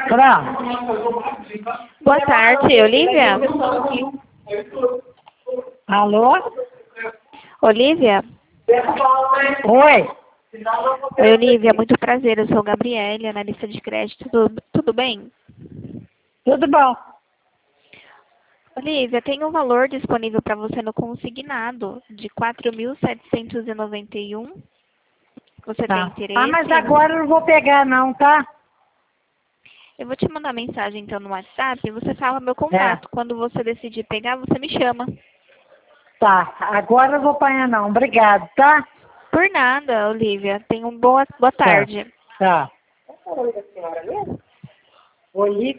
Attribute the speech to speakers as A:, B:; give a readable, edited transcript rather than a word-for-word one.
A: Pronto.
B: Boa tarde, Olivia.
A: Alô?
B: Olivia?
A: Oi.
B: Oi, Olivia, muito prazer. Eu sou Gabriele, analista de crédito. Tudo bem?
A: Tudo bom?
B: Olivia, tem um valor disponível para você no consignado de 4.791. Você tem
A: Tá.
B: interesse?
A: Ah, mas agora eu não vou pegar não, tá?
B: Eu vou te mandar mensagem então no WhatsApp e você fala meu contato. Quando você decidir pegar, você me chama.
A: Tá. Agora eu vou apanhar não. Obrigado, tá?
B: Por nada, Olivia. Tenha uma boa tarde.
A: Tá. Qual é o nome da senhora mesmo? Olivia.